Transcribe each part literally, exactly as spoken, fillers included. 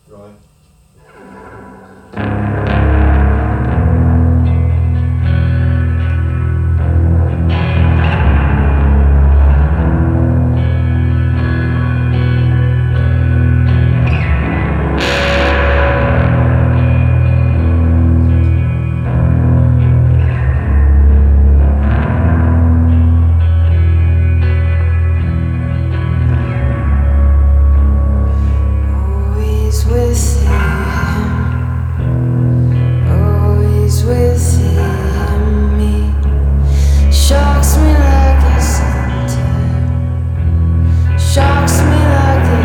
Right. With him, always with him, me shocks me like a center, shocks me like a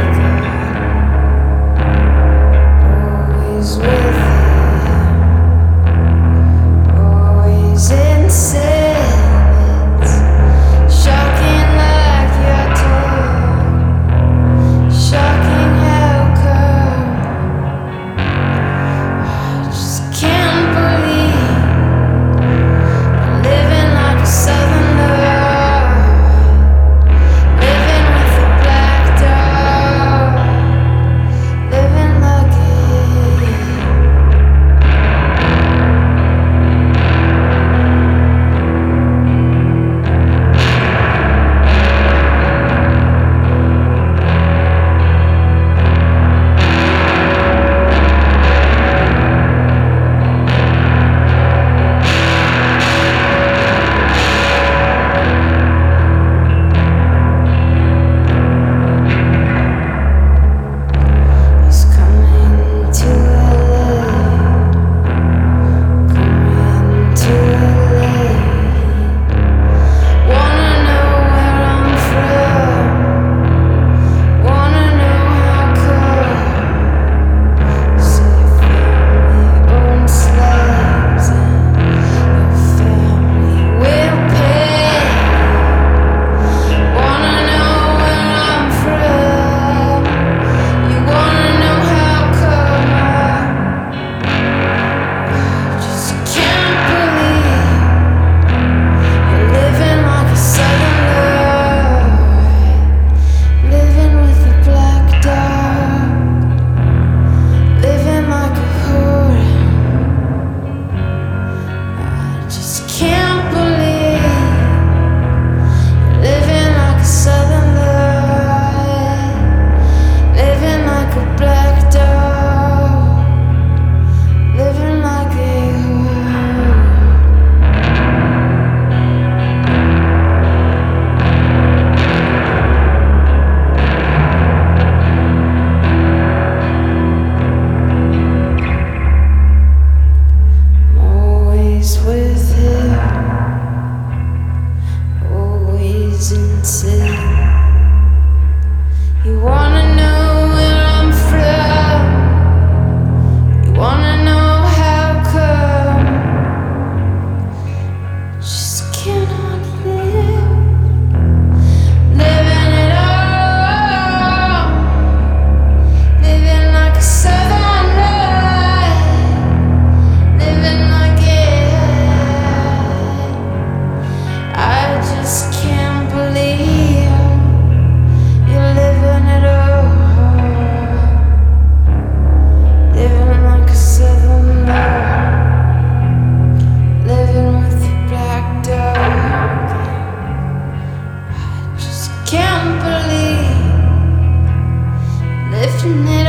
gun. Always with him, always in silence, shocking like your tongue, shocking how come. Can't believe I'm living like a southerner, living with a black dog, living like you wanna know where I'm from? You wanna know how come? Just cannot live, living it all, living like a southern light, living like it. I just can't believe you're living it all, living like a southern light, living with a black dog. I just can't believe living it